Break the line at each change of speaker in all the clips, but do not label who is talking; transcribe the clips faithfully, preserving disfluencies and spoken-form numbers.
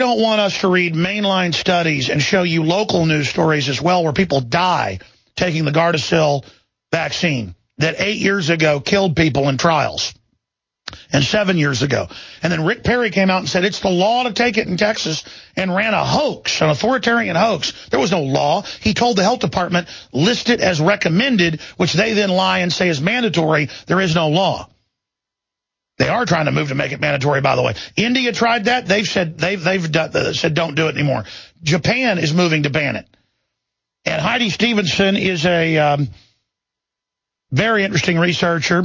don't want us to read mainline studies and show you local news stories as well where people die taking the Gardasil vaccine that eight years ago killed people in trials. And seven years ago. And then Rick Perry came out and said it's the law to take it in Texas and ran a hoax, an authoritarian hoax. There was no law. He told the health department, list it as recommended, which they then lie and say is mandatory. There is no law. They are trying to move to make it mandatory, by the way. India tried that. They've said they've they've done, uh, said don't do it anymore. Japan is moving to ban it. And Heidi Stevenson is a um, very interesting researcher.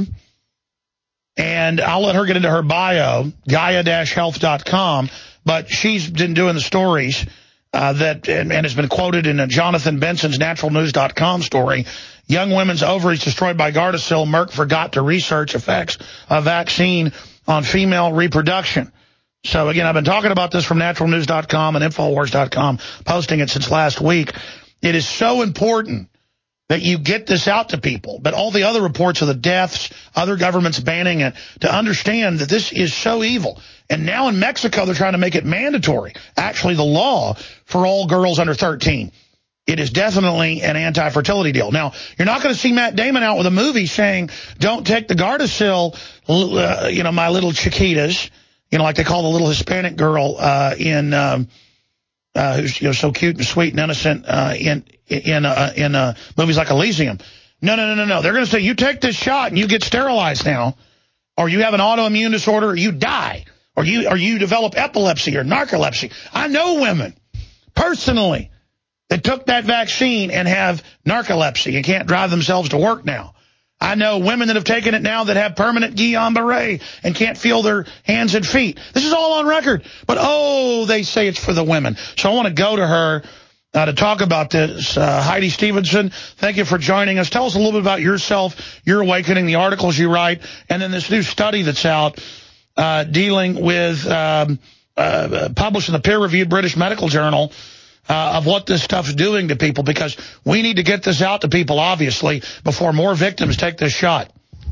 And I'll let her get into her bio, Gaia dash health dot com, but she's been doing the stories uh, that and, and has been quoted in a Jonathan Benson's natural news dot com story. Young women's ovaries destroyed by Gardasil. Merck forgot to research effects of vaccine on female reproduction. So, again, I've been talking about this from natural news dot com and infowars dot com, posting it since last week. It is so important that you get this out to people, but all the other reports of the deaths, other governments banning it, to understand that this is so evil. And now in Mexico, they're trying to make it mandatory, actually the law, for all girls under thirteen. It is definitely an anti-fertility deal. Now, you're not going to see Matt Damon out with a movie saying, don't take the Gardasil, uh, you know, my little Chiquitas, you know, like they call the little Hispanic girl uh, in... Um, Uh, who's you know so cute and sweet and innocent uh, in in uh, in uh, movies like Elysium. No, no, no, no, no. They're going to say you take this shot and you get sterilized now, or you have an autoimmune disorder, or you die, or you or you develop epilepsy or narcolepsy. I know women personally that took that vaccine and have narcolepsy and can't drive themselves to work now. I know women that have taken it now that have permanent Guillain-Barré and can't feel their hands and feet. This is all on record. But, oh, they say it's for the women. So I want to go to her uh, to talk about this. Uh, Heidi Stevenson, thank you for joining us. Tell us a little bit about yourself, your awakening, the articles you write, and then this new study that's out uh, dealing with um, uh, published in the peer-reviewed British Medical Journal Uh, of what this stuff's doing to people, because we need to get this out to people, obviously, before more victims take this shot.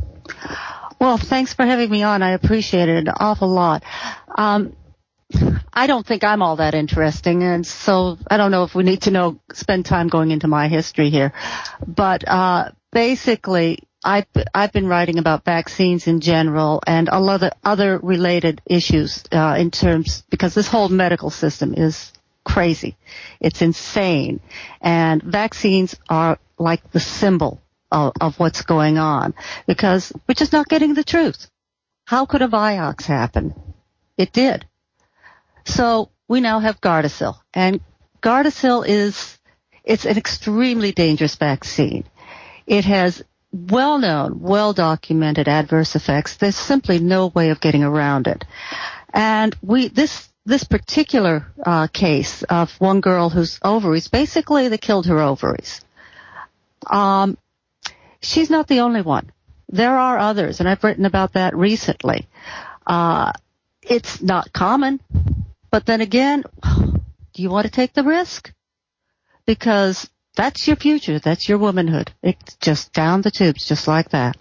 Well, thanks for having me on. I appreciate it an awful lot. Um, I don't think I'm all that interesting, and so I don't know if we need to know spend time going into my history here. But uh, basically, I've, I've been writing about vaccines in general and a lot of other related issues uh, in terms, because this whole medical system is crazy. It's insane. And vaccines are like the symbol of, of what's going on, because we're just not getting the truth. How could a Vioxx happen? It did. So we now have Gardasil. And Gardasil is, it's an extremely dangerous vaccine. It has well-known, well-documented adverse effects. There's simply no way of getting around it. And we, this, This particular uh, case of one girl whose ovaries, basically they killed her ovaries. Um, she's not the only one. There are others, and I've written about that recently. Uh, it's not common, but then again, do you want to take the risk? Because that's your future. That's your womanhood. It's just down the tubes, just like that.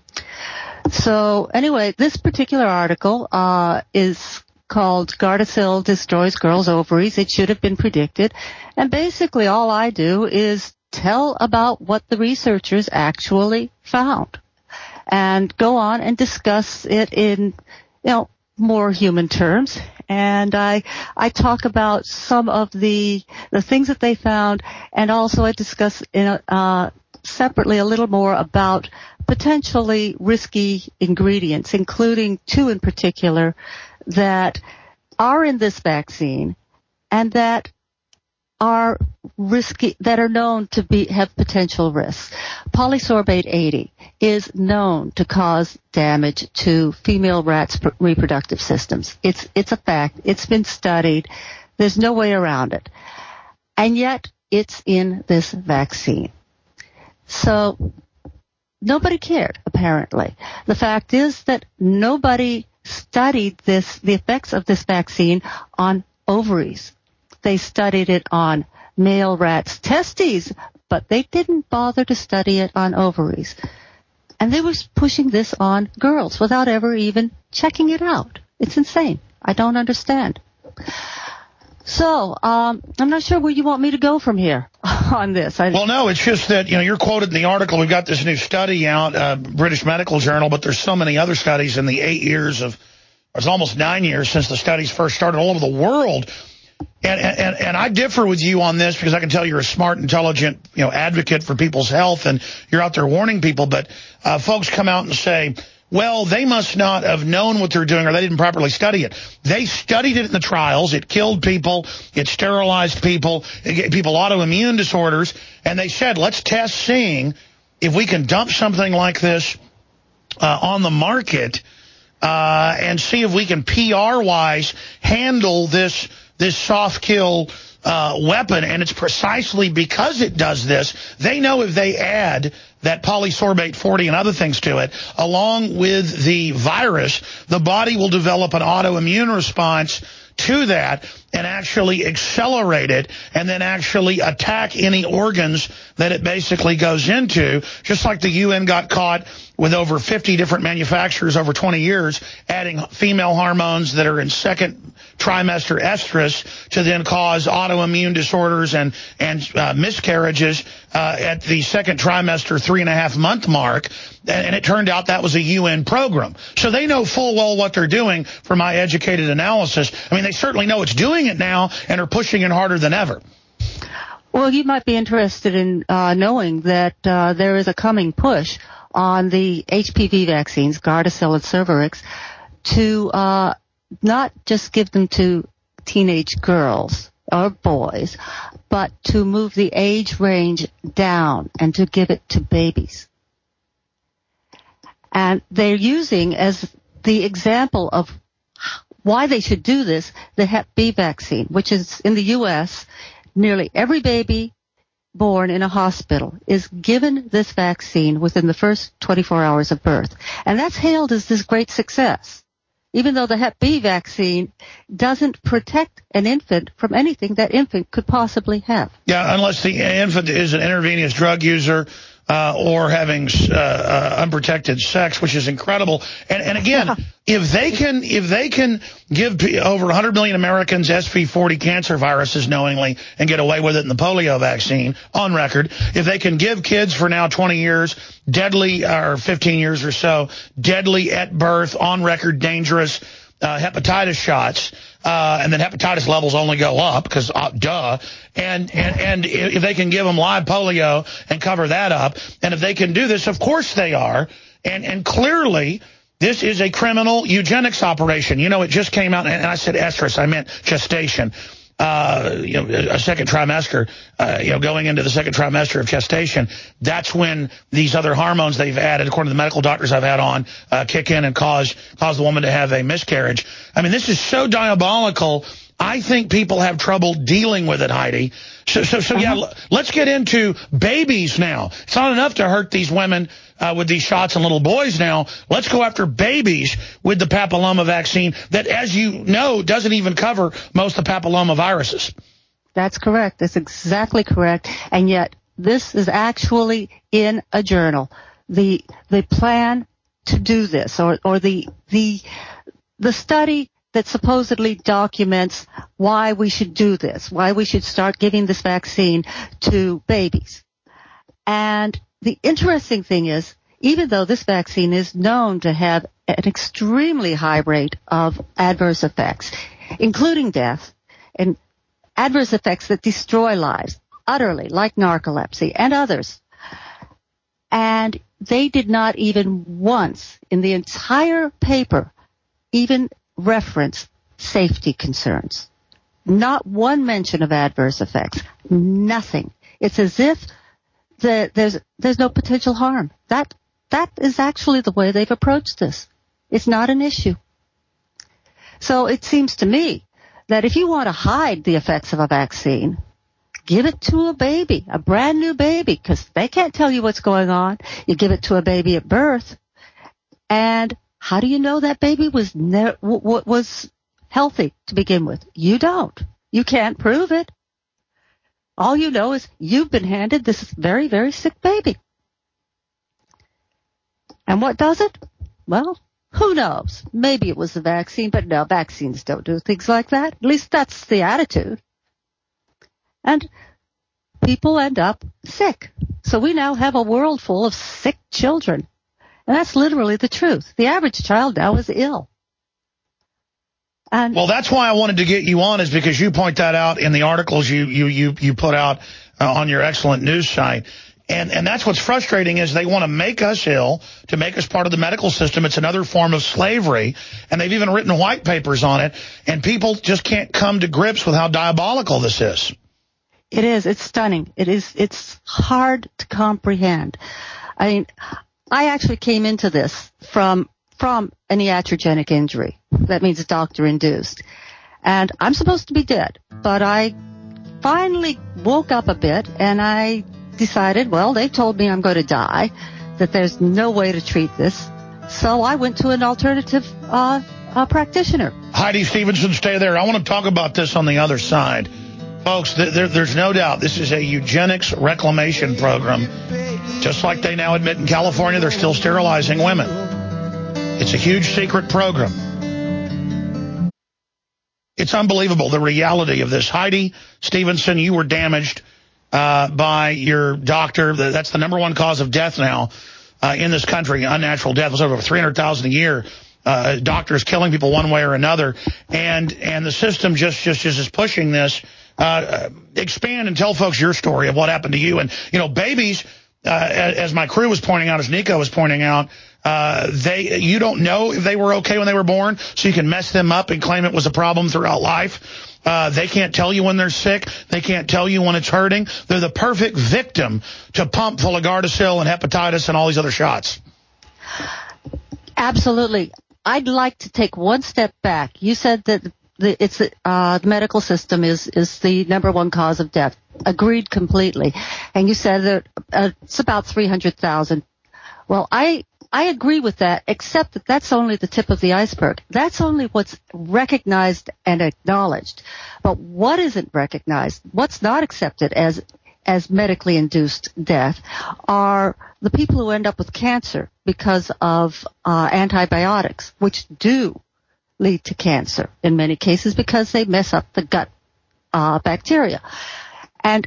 So anyway, this particular article uh, is called Gardasil Destroys Girls' Ovaries. It should have been predicted. And basically all I do is tell about what the researchers actually found and go on and discuss it in, you know, more human terms. And I, I talk about some of the, the things that they found, and also I discuss in a, uh, separately a little more about potentially risky ingredients, including two in particular that are in this vaccine and that are risky, that are known to be, have potential risks. Polysorbate eighty is known to cause damage to female rats' reproductive systems. It's, it's a fact. It's been studied. There's no way around it. And yet it's in this vaccine. So nobody cared, apparently. The fact is that nobody studied this, the effects of this vaccine on ovaries. They studied it on male rats' testes, but they didn't bother to study it on ovaries. And they were pushing this on girls without ever even checking it out. It's insane. I don't understand. So, um, I'm not sure where you want me to go from here on this. I,
well, no, it's just that, you know, you're quoted in the article. We've got this new study out, uh, British Medical Journal, but there's so many other studies in the eight years of, it's almost nine years since the studies first started all over the world. And, and, and I differ with you on this because I can tell you're a smart, intelligent, you know, advocate for people's health and you're out there warning people. But uh, folks come out and say, well, they must not have known what they're doing or they didn't properly study it. They studied it in the trials. It killed people. It sterilized people. It gave people autoimmune disorders. And they said, let's test seeing if we can dump something like this uh, on the market uh, and see if we can P R-wise handle this, this soft kill uh, weapon. And it's precisely because it does this. They know if they add that polysorbate forty and other things to it, along with the virus, the body will develop an autoimmune response to that and actually accelerate it and then actually attack any organs that it basically goes into, just like the U N got caught with over fifty different manufacturers over twenty years adding female hormones that are in second trimester estrus to then cause autoimmune disorders and, and uh, miscarriages uh, at the second trimester, three and a half month mark. And it turned out that was a U N program. So they know full well what they're doing for my educated analysis. I mean, they certainly know it's doing it now and are pushing it harder than ever.
Well, you might be interested in uh, knowing that uh, there is a coming push on the H P V vaccines, Gardasil and Cervarix, to uh, not just give them to teenage girls or boys, but to move the age range down and to give it to babies. And they're using as the example of why they should do this, the Hep B vaccine, which is in the U S, nearly every baby born in a hospital is given this vaccine within the first twenty-four hours of birth. And that's hailed as this great success, even though the Hep B vaccine doesn't protect an infant from anything that infant could possibly have.
Yeah, unless the infant is an intravenous drug user uh, or having uh, uh, unprotected sex, which is incredible. And, and again, yeah. if they can if they can give over one hundred million Americans S V forty cancer viruses knowingly and get away with it in the polio vaccine on record, if they can give kids for now twenty years deadly, or fifteen years or so, deadly at birth, on record, dangerous uh, hepatitis shots, uh, and then hepatitis levels only go up because, uh, duh, and, and, and if they can give them live polio and cover that up, and if they can do this, of course they are, and, and clearly this is a criminal eugenics operation. You know, it just came out, and I said estrus, I meant gestation. Uh, you know, a second trimester, uh, you know, going into the second trimester of gestation, that's when these other hormones they've added, according to the medical doctors I've had on, uh, kick in and cause, cause the woman to have a miscarriage. I mean, this is so diabolical. I think people have trouble dealing with it, Heidi. So, so, so yeah, uh-huh. let's get into babies now. It's not enough to hurt these women uh, with these shots and little boys now. Let's go after babies with the papilloma vaccine that, as you know, doesn't even cover most of the papilloma viruses.
That's correct. That's exactly correct. And yet this is actually in a journal. The the plan to do this, or, or the the the study that supposedly documents why we should do this, why we should start giving this vaccine to babies. And the interesting thing is, even though this vaccine is known to have an extremely high rate of adverse effects, including death, and adverse effects that destroy lives utterly, like narcolepsy and others, and they did not even once in the entire paper even reference safety concerns. Not one mention of adverse effects. Nothing. It's as if the, there's there's no potential harm. That that is actually the way they've approached this. It's not an issue. So it seems to me that if you want to hide the effects of a vaccine, give it to a baby, a brand new baby, because they can't tell you what's going on. You give it to a baby at birth, and how do you know that baby was ne- w- was healthy to begin with? You don't. You can't prove it. All you know is you've been handed this very, very sick baby. And what does it? Well, Who knows? Maybe it was the vaccine, but no, vaccines don't do things like that. At least that's the attitude. And people end up sick. So we now have a world full of sick children. And that's literally the truth. The average child now is ill. And
well, that's why I wanted to get you on, is because you point that out in the articles you you you, you put out uh, on your excellent news site. And and that's what's frustrating, is they want to make us ill to make us part of the medical system. It's another form of slavery, and they've even written white papers on it, and people just can't come to grips with how diabolical this is.
It is. It's stunning. It is. It's hard to comprehend. I mean, I actually came into this from from an iatrogenic injury. That means doctor-induced. And I'm supposed to be dead, but I finally woke up a bit, and I decided, well, they told me I'm going to die, that there's no way to treat this. So I went to an alternative uh, uh, practitioner.
Heidi Stevenson, stay there. I want to talk about this on the other side. Folks, th there, there's no doubt this is a eugenics reclamation program. Just like they now admit in California, they're still sterilizing women. It's a huge secret program. It's unbelievable, the reality of this. Heidi Stevenson, you were damaged uh, by your doctor. That's the number one cause of death now uh, in this country, unnatural death. It's over three hundred thousand a year. Uh, doctors killing people one way or another. And and the system just, just, just is pushing this. Uh, expand and tell folks your story of what happened to you. And, you know, babies, uh, as my crew was pointing out, as Nico was pointing out, uh, they you don't know if they were okay when they were born, so you can mess them up and claim it was a problem throughout life. Uh, they can't tell you when they're sick. They can't tell you when it's hurting. They're the perfect victim to pump full of Gardasil and hepatitis and all these other shots.
Absolutely. I'd like to take one step back. You said that the, it's uh, the medical system is is the number one cause of death. Agreed completely. And you said that uh, it's about three hundred thousand. Well, I I agree with that, except that that's only the tip of the iceberg. That's only what's recognized and acknowledged. But what isn't recognized, what's not accepted as as medically induced death, are the people who end up with cancer because of uh, antibiotics, which do lead to cancer in many cases because they mess up the gut uh, bacteria. And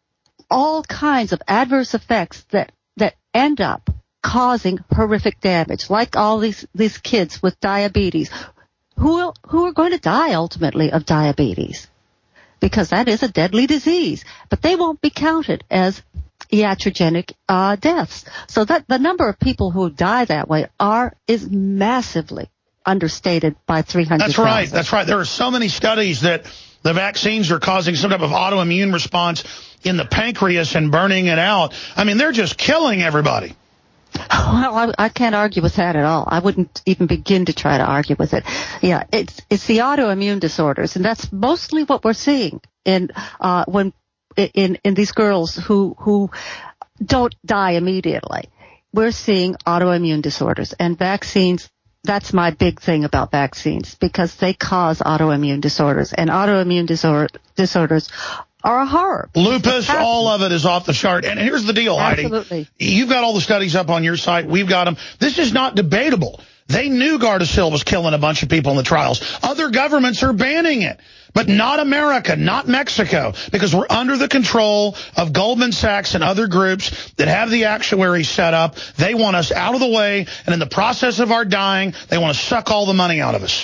all kinds of adverse effects that, that end up causing horrific damage, like all these, these kids with diabetes who, who are going to die ultimately of diabetes, because that is a deadly disease, but they won't be counted as iatrogenic uh, deaths. So that the number of people who die that way are is massively understated by three hundred thousand.
That's right. That's right. There are so many studies that the vaccines are causing some type of autoimmune response in the pancreas and burning it out. I mean, they're just killing everybody.
Well, I, I can't argue with that at all. I wouldn't even begin to try to argue with it. Yeah, it's it's the autoimmune disorders, and that's mostly what we're seeing in uh, when in in these girls who who don't die immediately. We're seeing autoimmune disorders, and vaccines. That's my big thing about vaccines, because they cause autoimmune disorders, and autoimmune disorder, disorders are a horror.
Lupus, all of it is off the chart. And here's the deal, Heidi.
Absolutely.
You've got all the studies up on your site. We've got them. This is not debatable. They knew Gardasil was killing a bunch of people in the trials. Other governments are banning it, but not America, not Mexico, because we're under the control of Goldman Sachs and other groups that have the actuaries set up. They want us out of the way, and in the process of our dying, they want to suck all the money out of us.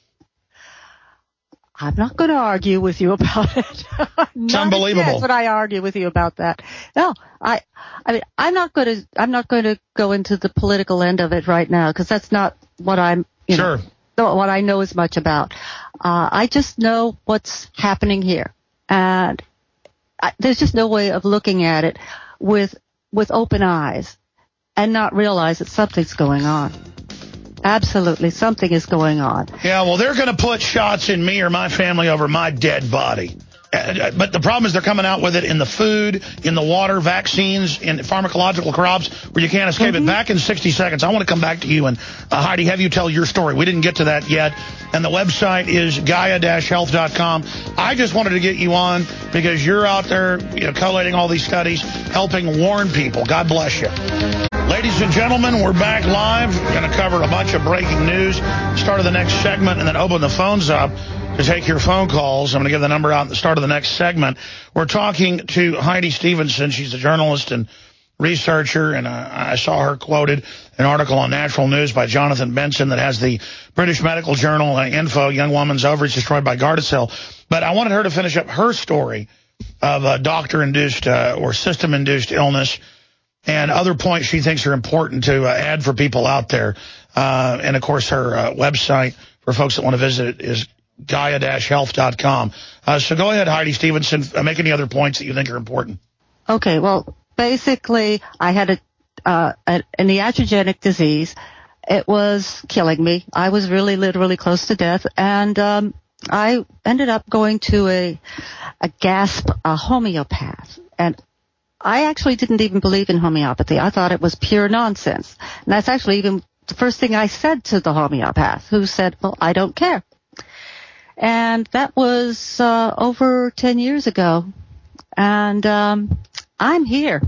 I'm not going to argue with you about it.
It's unbelievable.
But I argue with you about that. No, I, I mean, I'm not going to, I'm not going to go into the political end of it right now, because that's not what I'm, you
sure.
know, what I know as much about. Uh, I just know what's happening here, and I, there's just no way of looking at it with with open eyes and not realize that something's going on. Absolutely, something is going on.
Yeah, well, they're going to put shots in me or my family over my dead body. Uh, but the problem is they're coming out with it in the food, in the water, vaccines, in pharmacological crops, where you can't escape mm-hmm. it. Back in sixty seconds, I want to come back to you and, uh, Heidi, have you tell your story. We didn't get to that yet. And the website is Gaia health dot com. I just wanted to get you on because you're out there, you know, collating all these studies, helping warn people. God bless you. Ladies and gentlemen, we're back live. We're going to cover a bunch of breaking news. Start of the next segment, and then open the phones up to take your phone calls. I'm going to give the number out at the start of the next segment. We're talking to Heidi Stevenson. She's a journalist and researcher, and uh, I saw her quoted an article on Natural News by Jonathan Benson that has the British Medical Journal uh, info, young woman's ovaries destroyed by Gardasil. But I wanted her to finish up her story of uh, doctor-induced uh, or system-induced illness and other points she thinks are important to uh, add for people out there. Uh, and, of course, her uh, website for folks that want to visit it is Gaia health dot com. Uh, so go ahead, Heidi Stevenson. Uh, make any other points that you think are important.
Okay, well, basically, I had a, uh, a, an iatrogenic disease. It was killing me. I was really literally close to death. And um, I ended up going to a, a GASP, a homeopath. And I actually didn't even believe in homeopathy. I thought it was pure nonsense. And that's actually even the first thing I said to the homeopath, who said, well, I don't care. And that was uh, over ten years ago. And um, I'm here.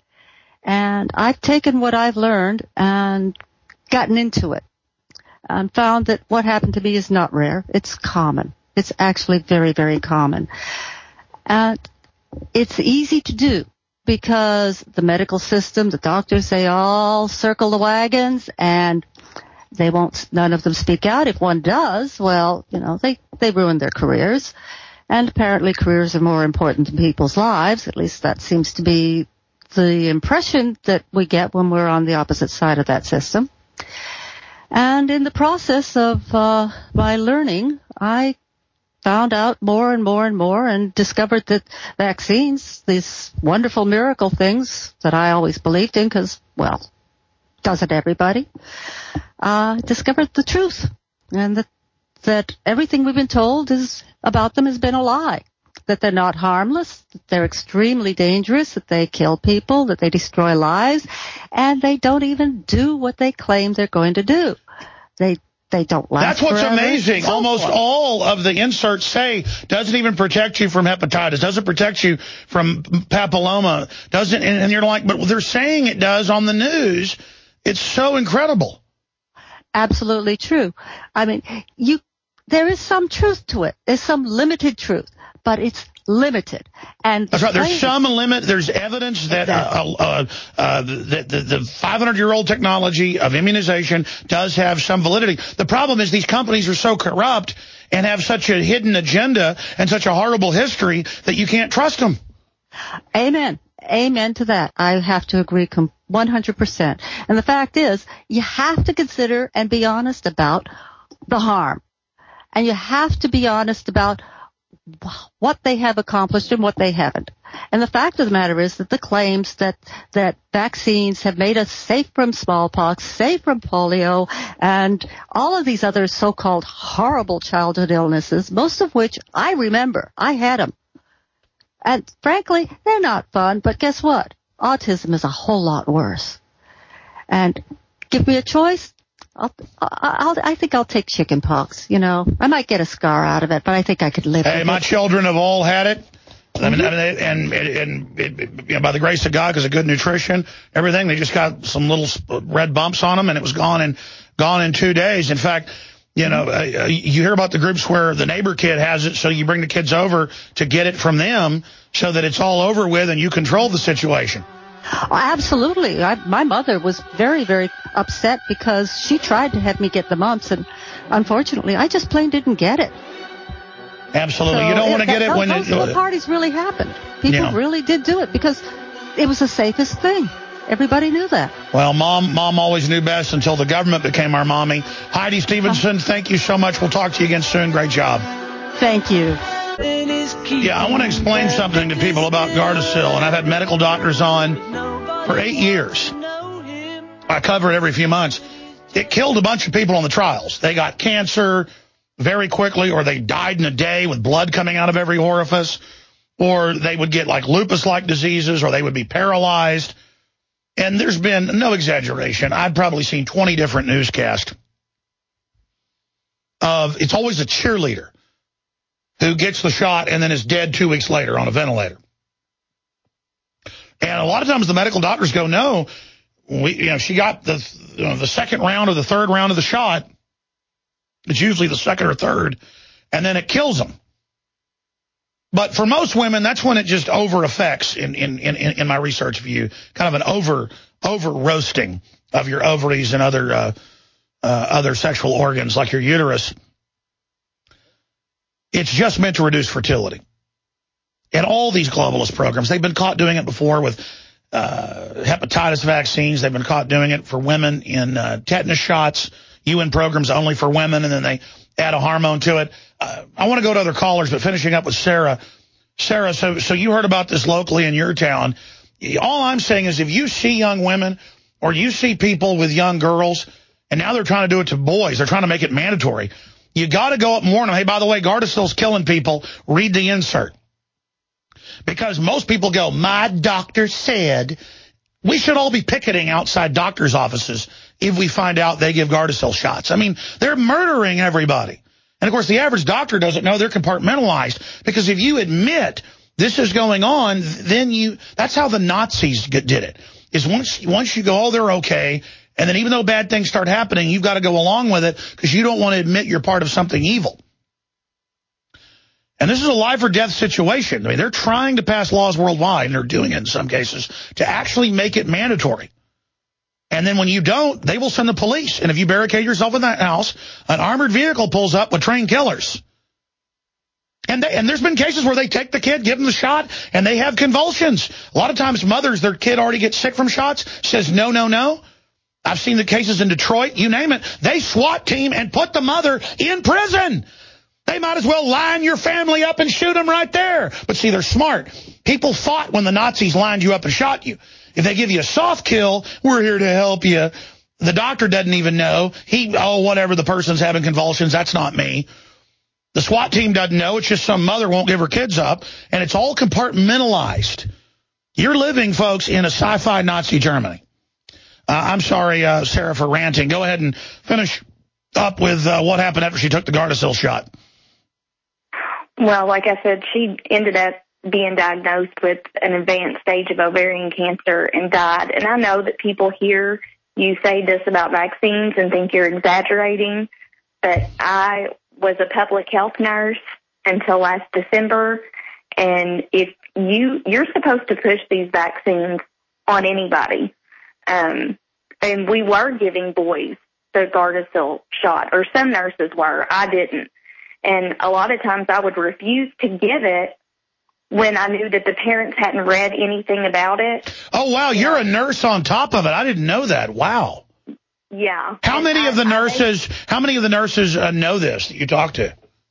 And I've taken what I've learned and gotten into it and found that what happened to me is not rare. It's common. It's actually very, very common. And it's easy to do, because the medical system, the doctors, they all circle the wagons, and they won't, none of them speak out. If one does, well, you know, they, they ruin their careers. And apparently careers are more important than people's lives. At least that seems to be the impression that we get when we're on the opposite side of that system. And in the process of uh, my learning, I found out more and more and more and discovered that vaccines, these wonderful miracle things that I always believed in, because, well, doesn't everybody, uh, discovered the truth, and that, that everything we've been told is about them has been a lie, that they're not harmless, that they're extremely dangerous, that they kill people, that they destroy lives, and they don't even do what they claim they're going to do. They They don't last.
That's what's
forever,
amazing.
so
Almost
forth.
all of the inserts say doesn't even protect you from hepatitis, doesn't protect you from papilloma, doesn't, and, and you're like, but they're saying it does on the news. It's so incredible.
Absolutely true. I mean, you, there is some truth to it. There's some limited truth, but it's limited. And
that's right. There's some limit. There's evidence that uh, uh, uh, that the, the five hundred year old technology of immunization does have some validity. The problem is these companies are so corrupt and have such a hidden agenda and such a horrible history that you can't trust them.
Amen. Amen to that. I have to agree one hundred percent. And the fact is, you have to consider and be honest about the harm. And you have to be honest about what they have accomplished and what they haven't. And the fact of the matter is that the claims that, that vaccines have made us safe from smallpox, safe from polio, and all of these other so-called horrible childhood illnesses, most of which I remember. I had them. And frankly, they're not fun, but guess what? Autism is a whole lot worse. And give me a choice, I'll, I'll, I think I'll take chicken pox. You know, I might get a scar out of it, but I think I could live
hey,
with
my
it.
children have all had it. I mean, and, and, and it, you know, by the grace of God, because of good nutrition, everything, they just got some little red bumps on them, and it was gone in, gone in two days. In fact, you know, uh, you hear about the groups where the neighbor kid has it, so you bring the kids over to get it from them so that it's all over with and you control the situation.
Oh, absolutely. I, my mother was very, very upset because she tried to have me get the mumps, and unfortunately, I just plain didn't get it.
Absolutely.
So
you don't want to get it
those,
when...
Those
it,
little parties really happened. People
yeah.
really did do it because it was the safest thing. Everybody knew that.
Well, Mom mom always knew best until the government became our mommy. Heidi Stevenson, thank you so much. We'll talk to you again soon. Great job.
Thank you.
Yeah, I want to explain something to people about Gardasil, and I've had medical doctors on for eight years. I cover it every few months. It killed a bunch of people on the trials. They got cancer very quickly, or they died in a day with blood coming out of every orifice, or they would get like lupus-like diseases, or they would be paralyzed. And there's been, no exaggeration, I've probably seen twenty different newscasts of, it's always a cheerleader who gets the shot and then is dead two weeks later on a ventilator. And a lot of times the medical doctors go, no, we, you know, she got the you know, the second round or the third round of the shot. It's usually the second or third, and then it kills them. But for most women, that's when it just over affects in, in, in, in my research view, kind of an over over roasting of your ovaries and other uh, uh, other sexual organs like your uterus. It's just meant to reduce fertility. And all these globalist programs, they've been caught doing it before with uh, hepatitis vaccines. They've been caught doing it for women in uh, tetanus shots, U N programs only for women, and then they add a hormone to it. Uh, I want to go to other callers, but finishing up with Sarah. Sarah, so, so you heard about this locally in your town. All I'm saying is if you see young women or you see people with young girls, and now they're trying to do it to boys, they're trying to make it mandatory, you got to go up and warn them, hey, by the way, Gardasil's killing people. Read the insert. Because most people go, my doctor said. We should all be picketing outside doctors' offices if we find out they give Gardasil shots. I mean, they're murdering everybody. And, of course, the average doctor doesn't know they're compartmentalized. Because if you admit this is going on, then you – that's how the Nazis did it. Is once, once you go, oh, they're okay, and then even though bad things start happening, you've got to go along with it because you don't want to admit you're part of something evil. And this is a life or death situation. I mean, they're trying to pass laws worldwide, and they're doing it in some cases, to actually make it mandatory. And then when you don't, they will send the police. And if you barricade yourself in that house, an armored vehicle pulls up with trained killers. And they, and there's been cases where they take the kid, give them the shot, and they have convulsions. A lot of times mothers, their kid already gets sick from shots, says no, no, no. I've seen the cases in Detroit, you name it. They SWAT team and put the mother in prison. They might as well line your family up and shoot them right there. But see, they're smart. People fought when the Nazis lined you up and shot you. If they give you a soft kill, we're here to help you. The doctor doesn't even know. He, oh, whatever, the person's having convulsions, that's not me. The SWAT team doesn't know. It's just some mother won't give her kids up. And it's all compartmentalized. You're living, folks, in a sci-fi Nazi Germany. Uh, I'm sorry, uh, Sarah, for ranting. Go ahead and finish up with uh, what happened after she took the Gardasil shot.
Well, like I said, she ended up being diagnosed with an advanced stage of ovarian cancer and died. And I know that people hear you say this about vaccines and think you're exaggerating, but I was a public health nurse until last December. And if you, you're supposed to push these vaccines on anybody. Um, and we were giving boys the Gardasil shot, or some nurses were. I didn't. And a lot of times I would refuse to give it when I knew that the parents hadn't read anything about it.
Oh, wow.
You
You're
know?
a nurse on top of it. I didn't know that. Wow.
Yeah.
How
and
many
I,
of the nurses,
I,
how many of the nurses uh, know this that you talk to?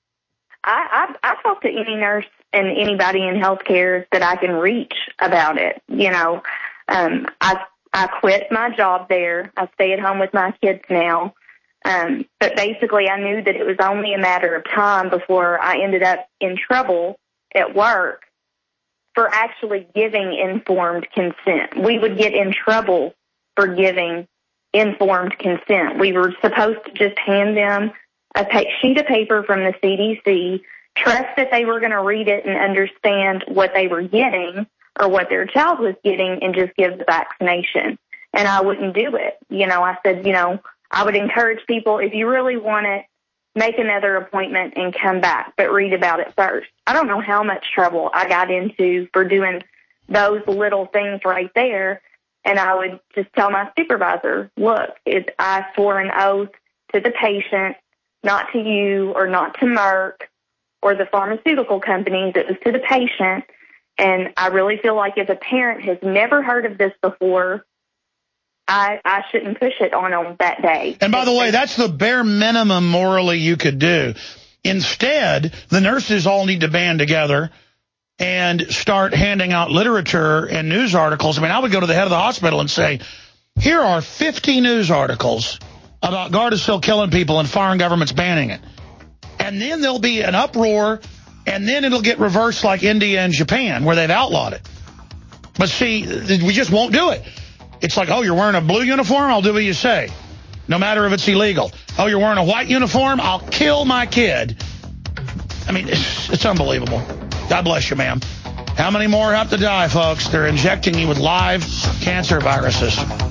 I, I, I talk to any nurse and anybody in healthcare that I can reach about it. You know, um, I, I quit my job there. I stay at home with my kids now. Um, but basically, I knew that it was only a matter of time before I ended up in trouble at work for actually giving informed consent. We would get in trouble for giving informed consent. We were supposed to just hand them a pa- sheet of paper from the C D C, trust that they were going to read it and understand what they were getting or what their child was getting, and just give the vaccination. And I wouldn't do it. You know, I said, you know, I would encourage people, if you really want it, make another appointment and come back, but read about it first. I don't know how much trouble I got into for doing those little things right there. And I would just tell my supervisor, look, it, I swore an oath to the patient, not to you or not to Merck or the pharmaceutical companies. It was to the patient. And I really feel like if a parent has never heard of this before, I, I shouldn't push it on them that day.
And by the way, that's the bare minimum morally you could do. Instead, the nurses all need to band together and start handing out literature and news articles. I mean, I would go to the head of the hospital and say, here are fifty news articles about Gardasil killing people and foreign governments banning it. And then there'll be an uproar, and then it'll get reversed like India and Japan, where they've outlawed it. But see, we just won't do it. It's like, oh, you're wearing a blue uniform? I'll do what you say, no matter if it's illegal. Oh, you're wearing a white uniform? I'll kill my kid. I mean, it's, it's unbelievable. God bless you, ma'am. How many more have to die, folks? They're injecting you with live cancer viruses.